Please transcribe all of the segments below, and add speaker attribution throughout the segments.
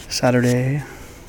Speaker 1: Saturday,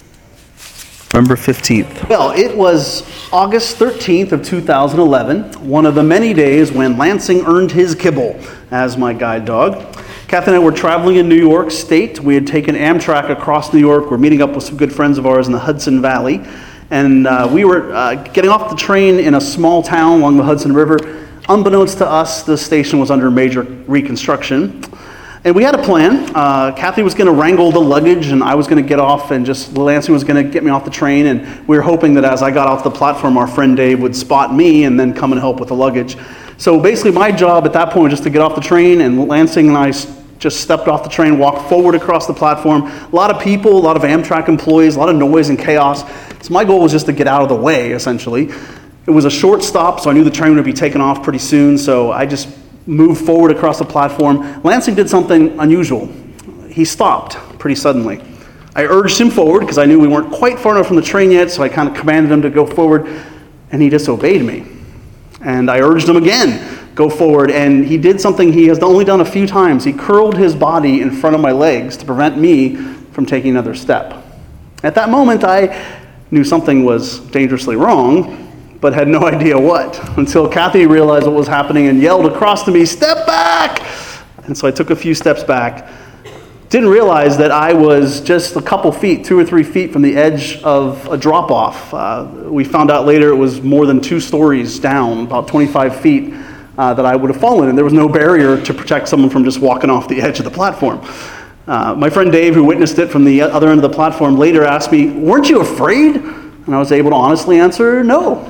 Speaker 1: November 15th. Well, it was August 13th of 2011, one of the many days when Lansing earned his kibble as my guide dog. Kathy and I were traveling in New York State. We had taken Amtrak across New York. We're meeting up with some good friends of ours in the Hudson Valley. And we were getting off the train in a small town along the Hudson River. Unbeknownst to us, the station was under major reconstruction. And we had a plan. Kathy was going to wrangle the luggage, and I was going to get off, and just Lansing was going to get me off the train. And we were hoping that as I got off the platform, our friend Dave would spot me and then come and help with the luggage. So basically my job at that point was just to get off the train, and Lansing and I just stepped off the train, walked forward across the platform. A lot of people, a lot of Amtrak employees, a lot of noise and chaos. So my goal was just to get out of the way, essentially. It was a short stop, so I knew the train would be taking off pretty soon, so I just moved forward across the platform. Lansing did something unusual. He stopped pretty suddenly. I urged him forward because I knew we weren't quite far enough from the train yet, so I kind of commanded him to go forward, and he disobeyed me. And I urged him again, go forward, and he did something he has only done a few times. He curled his body in front of my legs to prevent me from taking another step. At that moment, I knew something was dangerously wrong, but had no idea what, until Kathy realized what was happening and yelled across to me, "Step back!" And so I took a few steps back. Didn't realize that I was just a couple feet, 2 or 3 feet from the edge of a drop-off. We found out later it was more than 2 stories down, about 25 feet, that I would have fallen, and there was no barrier to protect someone from just walking off the edge of the platform. My friend Dave, who witnessed it from the other end of the platform, later asked me, "Weren't you afraid?" And I was able to honestly answer, no,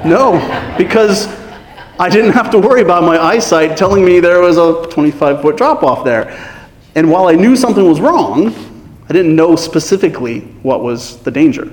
Speaker 1: because I didn't have to worry about my eyesight telling me there was a 25-foot drop-off there. And while I knew something was wrong, I didn't know specifically what was the danger.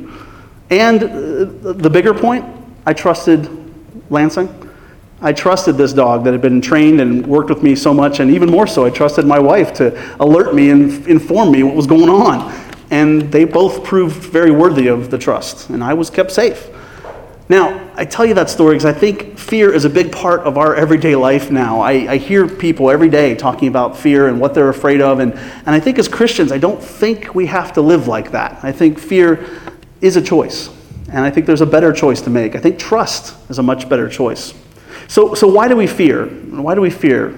Speaker 1: And the bigger point, I trusted Lansing. I trusted this dog that had been trained and worked with me so much, and even more so, I trusted my wife to alert me and inform me what was going on. And they both proved very worthy of the trust, and I was kept safe. Now, I tell you that story because I think fear is a big part of our everyday life now. I hear people every day talking about fear and what they're afraid of, and I think as Christians, I don't think we have to live like that. I think fear is a choice, and I think there's a better choice to make. I think trust is a much better choice. So why do we fear? Why do we fear?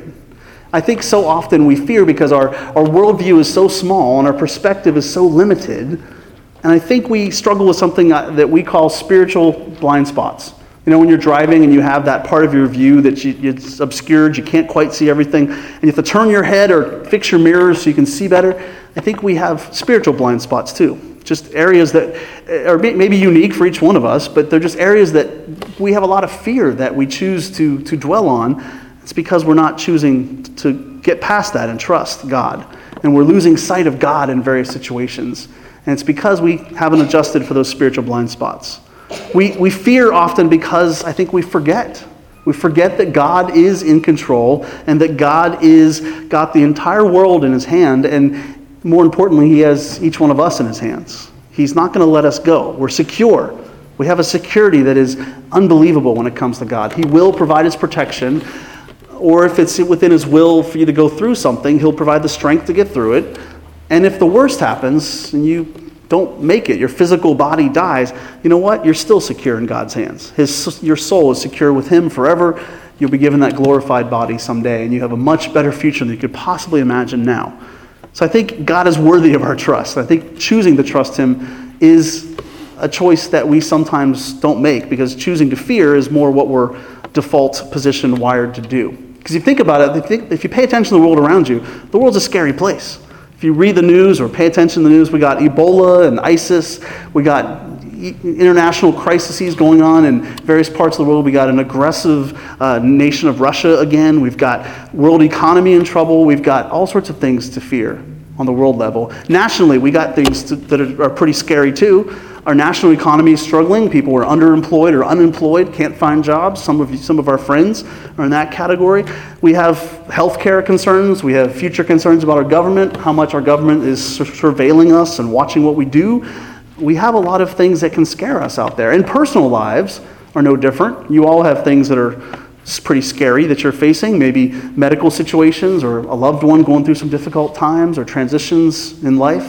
Speaker 1: I think so often we fear because our worldview is so small and our perspective is so limited. And I think we struggle with something that we call spiritual blind spots. You know, when you're driving and you have that part of your view that it's obscured, you can't quite see everything, and you have to turn your head or fix your mirrors so you can see better. I think we have spiritual blind spots too. Just areas that are maybe unique for each one of us, but they're just areas that we have a lot of fear that we choose to dwell on. It's because we're not choosing to get past that and trust God. And we're losing sight of God in various situations. And it's because we haven't adjusted for those spiritual blind spots. We fear often because I think we forget. We forget that God is in control and that God is got the entire world in his hand, and more importantly, he has each one of us in his hands. He's not going to let us go. We're secure. We have a security that is unbelievable when it comes to God. He will provide his protection, or if it's within his will for you to go through something, he'll provide the strength to get through it. And if the worst happens and you don't make it, your physical body dies, you know what? You're still secure in God's hands. Your soul is secure with him forever. You'll be given that glorified body someday, and you have a much better future than you could possibly imagine now. So I think God is worthy of our trust. I think choosing to trust him is a choice that we sometimes don't make, because choosing to fear is more what we're default position wired to do. Because if you think about it, if you pay attention to the world around you, the world's a scary place. If you read the news or pay attention to the news, we got Ebola and ISIS, we got international crises going on in various parts of the world. We got an aggressive nation of Russia again. We've got world economy in trouble. We've got all sorts of things to fear on the world level. Nationally, we got things that are pretty scary too. Our national economy is struggling. People are underemployed or unemployed, can't find jobs. Some of our friends are in that category. We have healthcare concerns. We have future concerns about our government, how much our government is surveilling us and watching what we do. We have a lot of things that can scare us out there. And personal lives are no different. You all have things that are pretty scary that you're facing, maybe medical situations or a loved one going through some difficult times or transitions in life.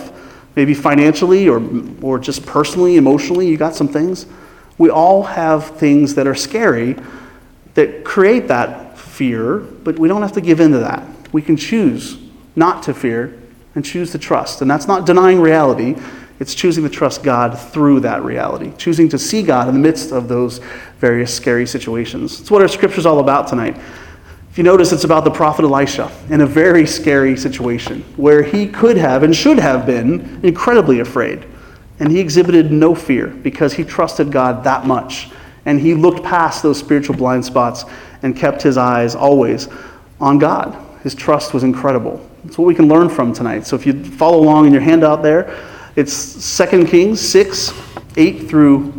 Speaker 1: Maybe financially or just personally, emotionally, you got some things. We all have things that are scary that create that fear, but we don't have to give in to that. We can choose not to fear and choose to trust. And that's not denying reality. It's choosing to trust God through that reality, choosing to see God in the midst of those various scary situations. It's what our scripture's all about tonight. If you notice, it's about the prophet Elisha in a very scary situation where he could have and should have been incredibly afraid. And he exhibited no fear because he trusted God that much. And he looked past those spiritual blind spots and kept his eyes always on God. His trust was incredible. That's what we can learn from tonight. So if you follow along in your handout there, it's 2 Kings 6, 8 through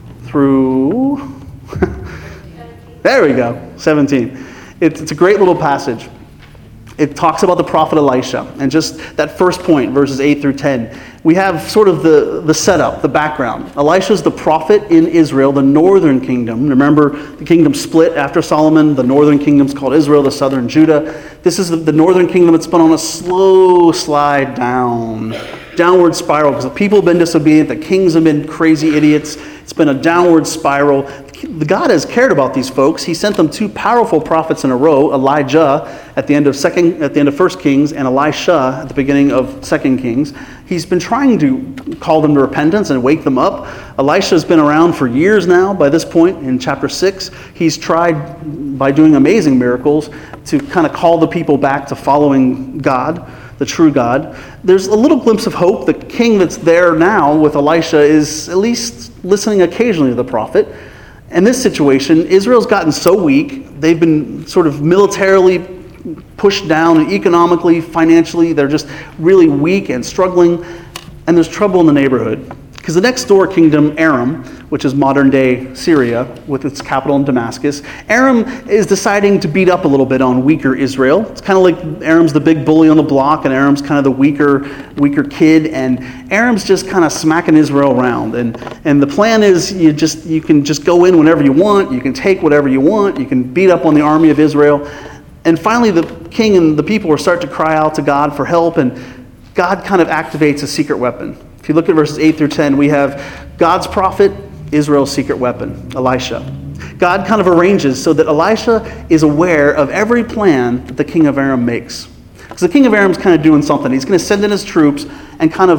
Speaker 1: there we go, 17. It's a great little passage. It talks about the prophet Elisha. And just that first point, verses 8 through 10, we have sort of the setup, the background. Elisha's the prophet in Israel, the northern kingdom. Remember, the kingdom split after Solomon. The northern kingdom's called Israel, the southern Judah. This is the northern kingdom that's been on a slow slide downward spiral, because the people have been disobedient, the kings have been crazy idiots. It's been a downward spiral. God has cared about these folks. He sent them two powerful prophets in a row, Elijah at the end of 1 Kings and Elisha at the beginning of 2 Kings. He's been trying to call them to repentance and wake them up. Elisha's been around for years now. By this point in chapter 6, he's tried by doing amazing miracles to kind of call the people back to following God, the true God. There's a little glimpse of hope. The king that's there now with Elisha is at least listening occasionally to the prophet. In this situation, Israel's gotten so weak, they've been sort of militarily pushed down, and economically, financially, they're just really weak and struggling, and there's trouble in the neighborhood. Because the next door kingdom, Aram, which is modern-day Syria, with its capital in Damascus, Aram is deciding to beat up a little bit on weaker Israel. It's kind of like Aram's the big bully on the block, and Aram's kind of the weaker kid, and Aram's just kind of smacking Israel around. And the plan is you can just go in whenever you want, you can take whatever you want, you can beat up on the army of Israel. And finally, the king and the people will start to cry out to God for help, and God kind of activates a secret weapon. If you look at verses 8 through 10, we have God's prophet, Israel's secret weapon, Elisha. God kind of arranges so that Elisha is aware of every plan that the king of Aram makes. Because the king of Aram's kind of doing something. He's going to send in his troops and kind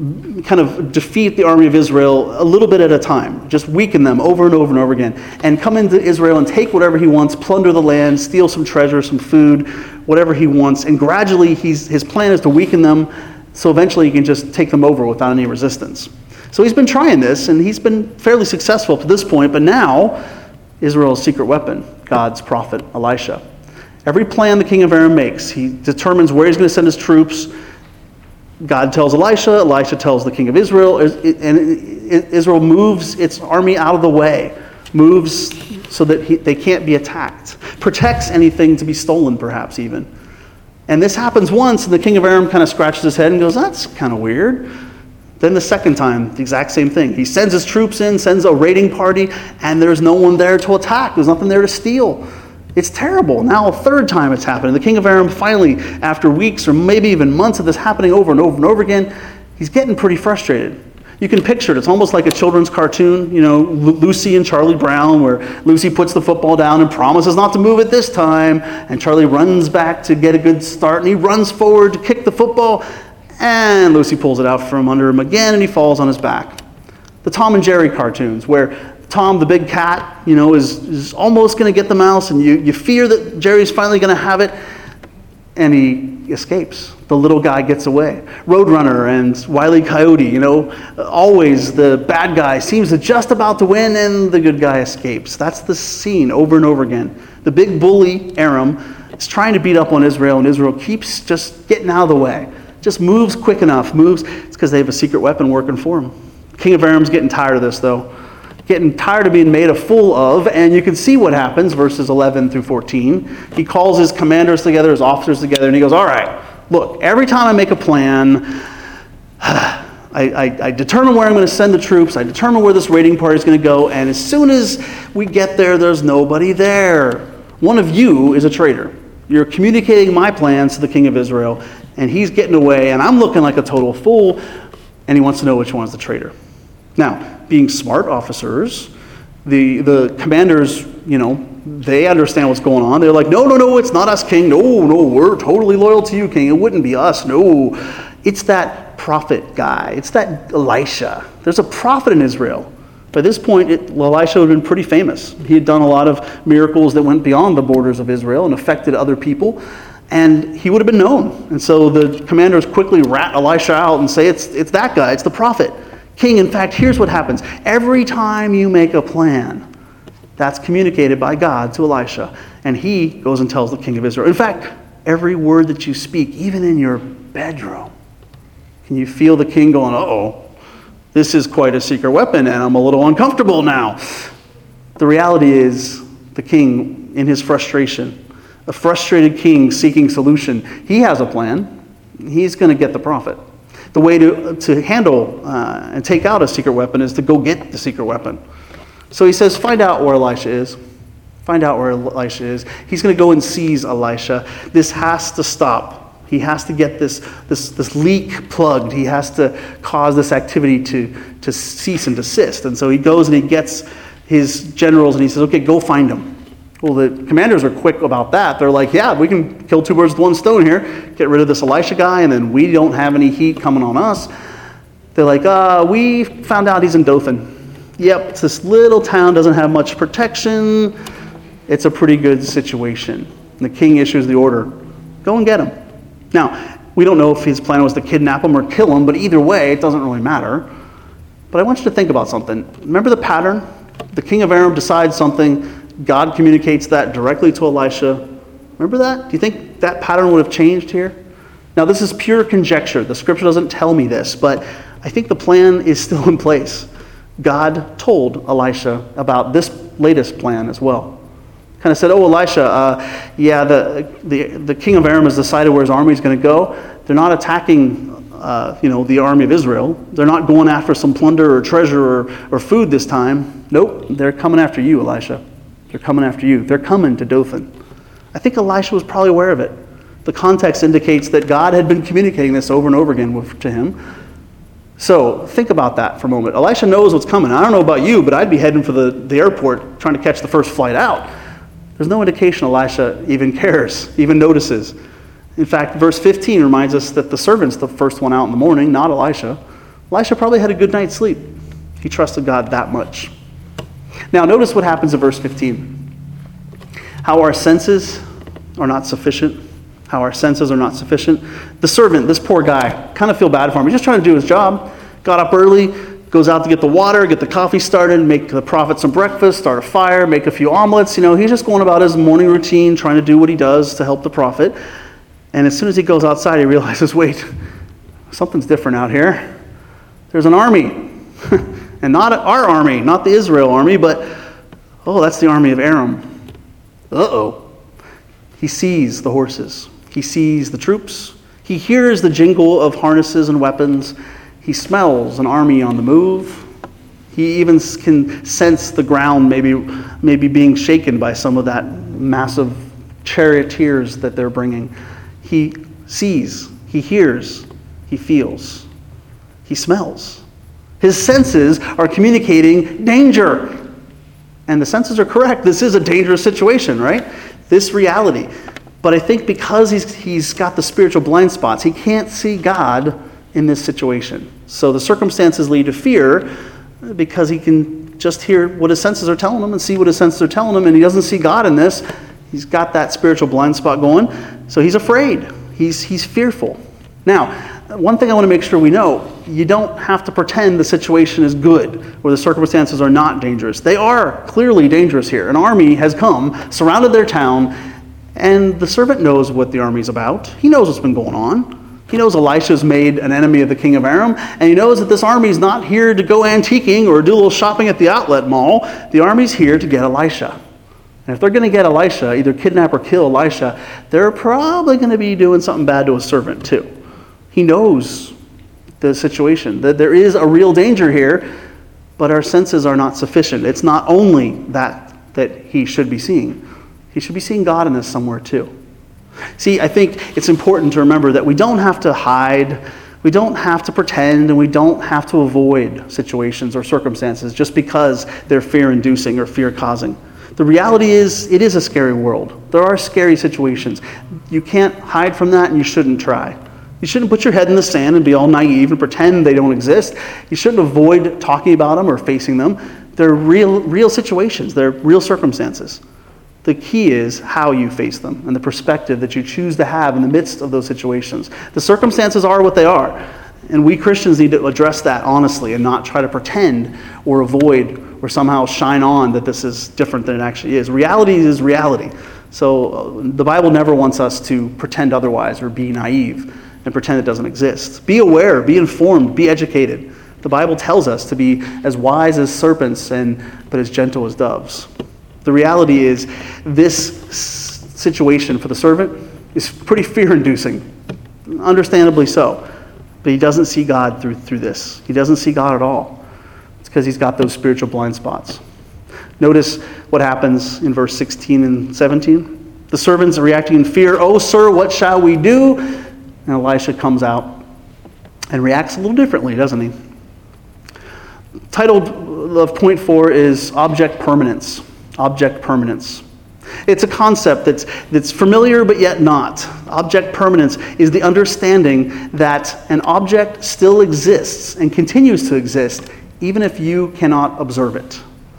Speaker 1: of defeat the army of Israel a little bit at a time. Just weaken them over and over and over again. And come into Israel and take whatever he wants, plunder the land, steal some treasure, some food, whatever he wants. And gradually his plan is to weaken them, so eventually he can just take them over without any resistance. So he's been trying this, and he's been fairly successful to this point, but now Israel's secret weapon, God's prophet Elisha. Every plan the king of Aram makes, he determines where he's going to send his troops. God tells Elisha tells the king of Israel, and Israel moves its army out of the way, moves so that they can't be attacked, protects anything to be stolen perhaps even. And this happens once, and the king of Aram kind of scratches his head and goes, that's kind of weird. Then the second time, the exact same thing. He sends his troops in, sends a raiding party, and there's no one there to attack. There's nothing there to steal. It's terrible. Now a third time it's happening. The king of Aram finally, after weeks or maybe even months of this happening over and over and over again, he's getting pretty frustrated. You can picture it. It's almost like a children's cartoon, Lucy and Charlie Brown, where Lucy puts the football down and promises not to move it this time, and Charlie runs back to get a good start, and he runs forward to kick the football, and Lucy pulls it out from under him again, and he falls on his back. The Tom and Jerry cartoons, where Tom, the big cat, is almost going to get the mouse, and you fear that Jerry's finally going to have it, and he escapes. The little guy gets away. Roadrunner and Wile E. Coyote, always the bad guy seems to just about to win, and the good guy escapes. That's the scene over and over again. The big bully, Aram, is trying to beat up on Israel, and Israel keeps just getting out of the way. Just moves quick enough. It's because they have a secret weapon working for him. King of Aram's getting tired of this, though. Getting tired of being made a fool of, and you can see what happens, verses 11 through 14. He calls his commanders together, his officers together, and he goes, all right, look, every time I make a plan, I determine where I'm going to send the troops, I determine where this raiding party is going to go, and as soon as we get there, there's nobody there. One of you is a traitor. You're communicating my plans to the king of Israel, and he's getting away, and I'm looking like a total fool. and he wants to know which one is the traitor. Now, being smart officers, the commanders, they understand what's going on. They're like, no, it's not us, king. No, we're totally loyal to you, king. It wouldn't be us. No, it's that prophet guy. It's that Elisha. There's a prophet in Israel. By this point, Elisha had been pretty famous. He had done a lot of miracles that went beyond the borders of Israel and affected other people, and he would have been known. And so the commanders quickly rat Elisha out and say, it's that guy, it's the prophet. King, in fact, here's what happens. Every time you make a plan, that's communicated by God to Elisha, and he goes and tells the king of Israel. In fact, every word that you speak, even in your bedroom, can you feel the king going, uh-oh, this is quite a secret weapon, and I'm a little uncomfortable now. The reality is, the king, in his frustration, a frustrated king seeking solution, he has a plan. He's going to get the prophet. The way to handle and take out a secret weapon is to go get the secret weapon. So he says, find out where Elisha is. Find out where Elisha is. He's going to go and seize Elisha. This has to stop. He has to get this leak plugged. He has to cause this activity to cease and desist. And so he goes and he gets his generals and he says, okay, go find him. Well, the commanders are quick about that. They're like, yeah, we can kill two birds with one stone here. Get rid of this Elisha guy, and then we don't have any heat coming on us. They're like, we found out he's in Dothan. Yep, it's this little town, doesn't have much protection. It's a pretty good situation. And the king issues the order, go and get him. Now, we don't know if his plan was to kidnap him or kill him, but either way, it doesn't really matter. But I want you to think about something. Remember the pattern? The king of Aram decides something, God communicates that directly to Elisha. Remember that? Do you think that pattern would have changed here? Now, this is pure conjecture. The scripture doesn't tell me this, but I think the plan is still in place. God told Elisha about this latest plan as well. Kind of said, oh, Elisha, the king of Aram has decided where his army is going to go. They're not attacking, the army of Israel. They're not going after some plunder or treasure or food this time. Nope, they're coming after you, Elisha. They're coming after you. They're coming to Dothan. I think Elisha was probably aware of it. The context indicates that God had been communicating this over and over again to him. So think about that for a moment. Elisha knows what's coming. I don't know about you, but I'd be heading for the airport trying to catch the first flight out. There's no indication Elisha even cares, even notices. In fact, verse 15 reminds us that the servant's the first one out in the morning, not Elisha. Elisha probably had a good night's sleep. He trusted God that much. Now, notice what happens in verse 15. How our senses are not sufficient. How our senses are not sufficient. The servant, this poor guy, kind of feel bad for him. He's just trying to do his job. Got up early, goes out to get the water, get the coffee started, make the prophet some breakfast, start a fire, make a few omelets. He's just going about his morning routine, trying to do what he does to help the prophet. And as soon as he goes outside, he realizes, wait, something's different out here. There's an army. And not our army, not the Israel army, but, that's the army of Aram. Uh-oh. He sees the horses. He sees the troops. He hears the jingle of harnesses and weapons. He smells an army on the move. He even can sense the ground maybe being shaken by some of that massive charioteers that they're bringing. He sees, he hears, he feels, he smells. His senses are communicating danger. And the senses are correct. This is a dangerous situation, right? This reality. But I think because he's got the spiritual blind spots, he can't see God in this situation. So the circumstances lead to fear because he can just hear what his senses are telling him and see what his senses are telling him, and he doesn't see God in this. He's got that spiritual blind spot going, so he's afraid. He's fearful. Now, one thing I want to make sure we know, you don't have to pretend the situation is good or the circumstances are not dangerous. They are clearly dangerous here. An army has come, surrounded their town, and the servant knows what the army's about. He knows what's been going on. He knows Elisha's made an enemy of the king of Aram, and he knows that this army's not here to go antiquing or do a little shopping at the outlet mall. The army's here to get Elisha. And if they're going to get Elisha, either kidnap or kill Elisha, they're probably going to be doing something bad to a servant too. He knows the situation, that there is a real danger here, but our senses are not sufficient. It's not only that he should be seeing. He should be seeing God in this somewhere too. See, I think it's important to remember that we don't have to hide We don't have to pretend, and we don't have to avoid situations or circumstances just because they're fear-inducing or fear-causing. The reality is, it is a scary world. There are scary situations. You can't hide from that, and you shouldn't try. You shouldn't put your head in the sand and be all naive and pretend they don't exist. You shouldn't avoid talking about them or facing them. They're real situations. They're real circumstances. The key is how you face them and the perspective that you choose to have in the midst of those situations. The circumstances are what they are, and we Christians need to address that honestly and not try to pretend or avoid or somehow shine on that this is different than it actually is. Reality is reality. So the Bible never wants us to pretend otherwise or be naive and pretend it doesn't exist. Be aware, be informed, be educated. The Bible tells us to be as wise as serpents but as gentle as doves. The reality is, this situation for the servant is pretty fear-inducing, understandably so. But he doesn't see God through this. He doesn't see God at all. It's because he's got those spiritual blind spots. Notice what happens in verse 16 and 17. The servants are reacting in fear. "Oh, sir, what shall we do?" And Elisha comes out and reacts a little differently, doesn't he? Titled of point 4 is Object Permanence. Object permanence. It's a concept that's familiar but yet not. Object permanence is the understanding that an object still exists and continues to exist even if you cannot observe it.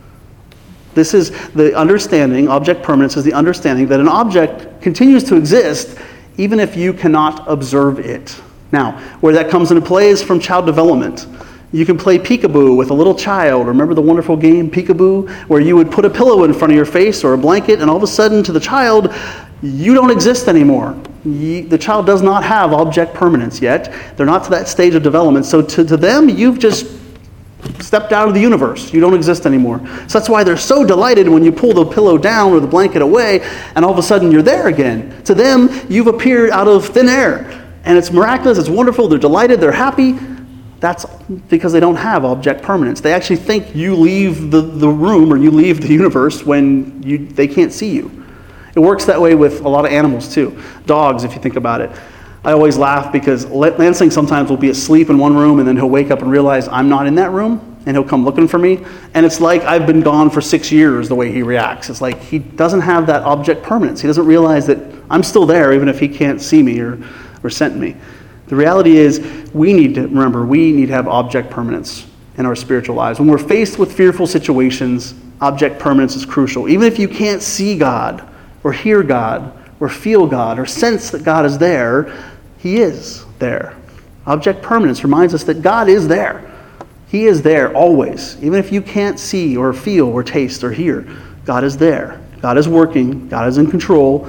Speaker 1: This is the understanding, object permanence is the understanding that an object continues to exist even if you cannot observe it. Now, where that comes into play is from child development. You can play peekaboo with a little child. Remember the wonderful game peekaboo, where you would put a pillow in front of your face or a blanket, and all of a sudden to the child, you don't exist anymore. The child does not have object permanence yet. They're not to that stage of development. So to them, you've just stepped out of the universe. You don't exist anymore. So that's why they're so delighted when you pull the pillow down or the blanket away, and all of a sudden you're there again. To them, you've appeared out of thin air. And it's miraculous, it's wonderful, they're delighted, they're happy. That's because they don't have object permanence. They actually think you leave the room or you leave the universe when they can't see you. It works that way with a lot of animals too. Dogs, if you think about it. I always laugh because Lansing sometimes will be asleep in one room and then he'll wake up and realize I'm not in that room and he'll come looking for me. And it's like I've been gone for 6 years the way he reacts. It's like he doesn't have that object permanence. He doesn't realize that I'm still there even if he can't see me or scent me. The reality is, we need to have object permanence in our spiritual lives. When we're faced with fearful situations, object permanence is crucial. Even if you can't see God, or hear God, or feel God, or sense that God is there, he is there. Object permanence reminds us that God is there. He is there always. Even if you can't see, or feel, or taste, or hear, God is there. God is working. God is in control.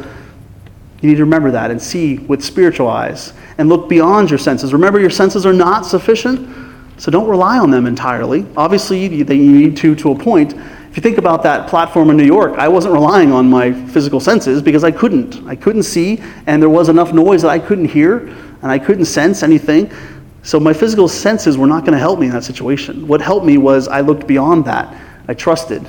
Speaker 1: You need to remember that and see with spiritual eyes and look beyond your senses. Remember, your senses are not sufficient, so don't rely on them entirely. Obviously, you need to a point. If you think about that platform in New York, I wasn't relying on my physical senses because I couldn't. I couldn't see, and there was enough noise that I couldn't hear, and I couldn't sense anything. So my physical senses were not going to help me in that situation. What helped me was I looked beyond that. I trusted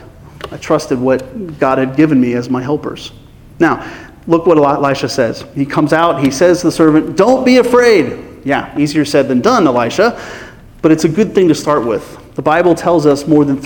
Speaker 1: what God had given me as my helpers. Now, look what Elisha says. He comes out, he says to the servant, "Don't be afraid." Yeah, easier said than done, Elisha. But it's a good thing to start with. The Bible tells us more than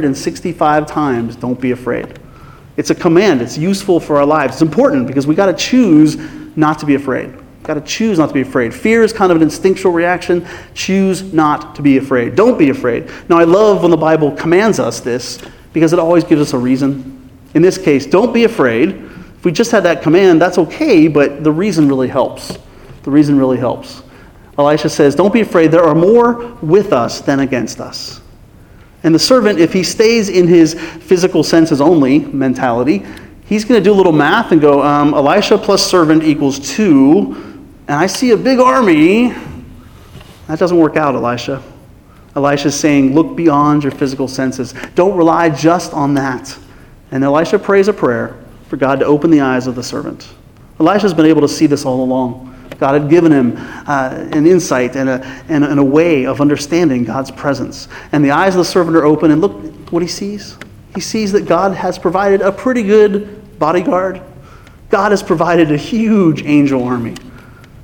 Speaker 1: 365 times, don't be afraid. It's a command. It's useful for our lives. It's important because we got to choose not to be afraid. Got to choose not to be afraid. Fear is kind of an instinctual reaction. Choose not to be afraid. Don't be afraid. Now, I love when the Bible commands us this because it always gives us a reason. In this case, don't be afraid. If we just had that command, that's okay, but the reason really helps. The reason really helps. Elisha says, don't be afraid. There are more with us than against us. And the servant, if he stays in his physical senses only mentality, he's going to do a little math and go, Elisha plus servant equals 2, and I see a big army. That doesn't work out, Elisha. Elisha's saying, look beyond your physical senses. Don't rely just on that. And Elisha prays a prayer for God to open the eyes of the servant. Elisha's been able to see this all along. God had given him an insight and a way of understanding God's presence. And the eyes of the servant are open, and look what he sees. He sees that God has provided a pretty good bodyguard. God has provided a huge angel army.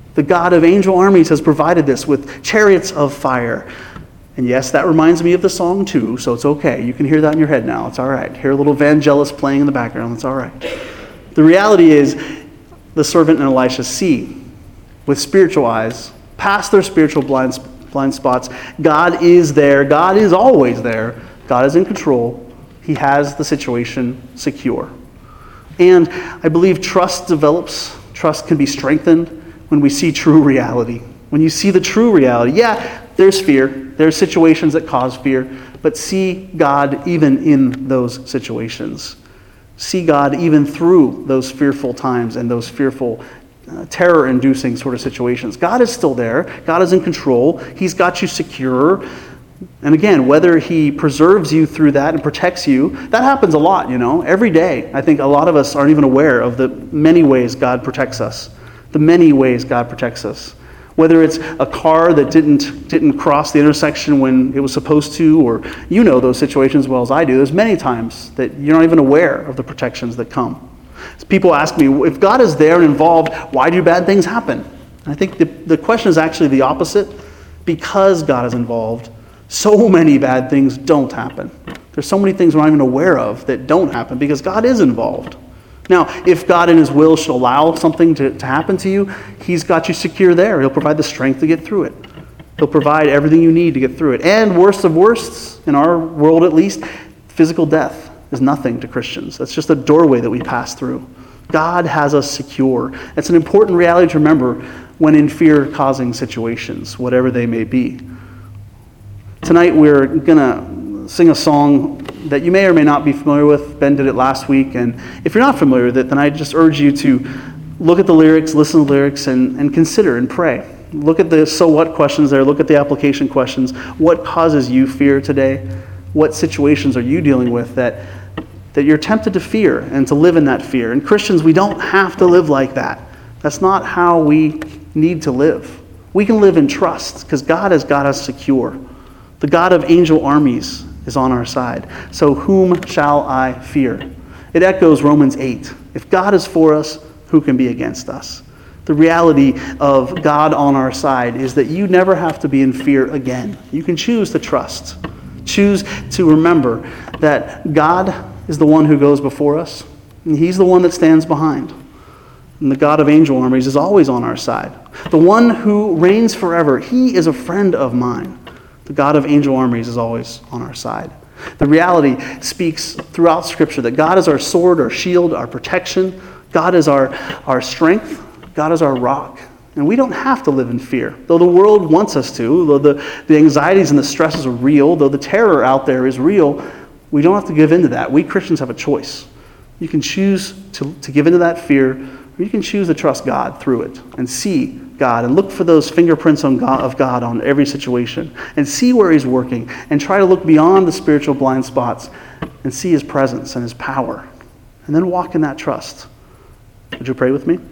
Speaker 1: The God of angel armies has provided this with chariots of fire. And yes, that reminds me of the song too, so it's okay. You can hear that in your head now. It's all right. Hear a little Vangelis playing in the background. It's all right. The reality is the servant and Elisha see with spiritual eyes, past their spiritual blind spots. God is there. God is always there. God is in control. He has the situation secure. And I believe trust develops. Trust can be strengthened when we see true reality. When you see the true reality, yeah, there's fear. There's situations that cause fear. But see God even in those situations. See God even through those fearful times and those fearful, terror-inducing sort of situations. God is still there. God is in control. He's got you secure. And again, whether he preserves you through that and protects you, that happens a lot, every day. I think a lot of us aren't even aware of the many ways God protects us. The many ways God protects us. Whether it's a car that didn't cross the intersection when it was supposed to, or those situations as well as I do. There's many times that you're not even aware of the protections that come. So people ask me, if God is there and involved, why do bad things happen? And I think the question is actually the opposite. Because God is involved, so many bad things don't happen. There's so many things we're not even aware of that don't happen because God is involved. Now, if God in his will should allow something to happen to you, he's got you secure there. He'll provide the strength to get through it. He'll provide everything you need to get through it. And worst of worsts, in our world at least, physical death is nothing to Christians. That's just a doorway that we pass through. God has us secure. It's an important reality to remember when in fear-causing situations, whatever they may be. Tonight we're going to sing a song that you may or may not be familiar with. Ben did it last week, and if you're not familiar with it, then I just urge you to look at the lyrics, listen to the lyrics, and consider and pray. Look at the so what questions there, look at the application questions. What causes you fear today? What situations are you dealing with that you're tempted to fear and to live in that fear? And Christians, we don't have to live like that. That's not how we need to live. We can live in trust because God has got us secure. The God of angel armies is on our side. So whom shall I fear? It echoes Romans 8. If God is for us, who can be against us? The reality of God on our side is that you never have to be in fear again. You can choose to trust. Choose to remember that God is the one who goes before us, and he's the one that stands behind. And the God of angel armies is always on our side. The one who reigns forever, he is a friend of mine. The God of angel armies is always on our side. The reality speaks throughout Scripture that God is our sword, our shield, our protection. God is our strength. God is our rock. And we don't have to live in fear. Though the world wants us to, though the anxieties and the stresses are real, though the terror out there is real, we don't have to give in to that. We Christians have a choice. You can choose to give into that fear, or you can choose to trust God through it and see God and look for those fingerprints of God on every situation and see where he's working and try to look beyond the spiritual blind spots and see his presence and his power and then walk in that trust. Would you pray with me?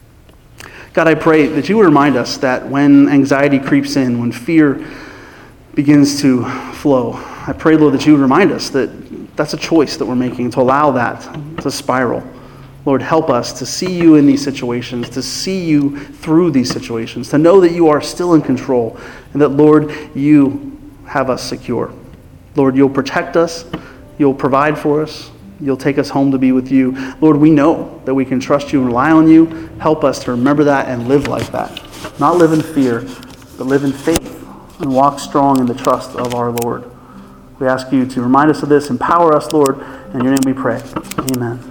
Speaker 1: God, I pray that you would remind us that when anxiety creeps in, when fear begins to flow, I pray, Lord, that you would remind us that that's a choice that we're making to allow that to spiral. Lord, help us to see you in these situations, to see you through these situations, to know that you are still in control, and that, Lord, you have us secure. Lord, you'll protect us, you'll provide for us, you'll take us home to be with you. Lord, we know that we can trust you and rely on you. Help us to remember that and live like that. Not live in fear, but live in faith and walk strong in the trust of our Lord. We ask you to remind us of this, empower us, Lord. In your name we pray. Amen.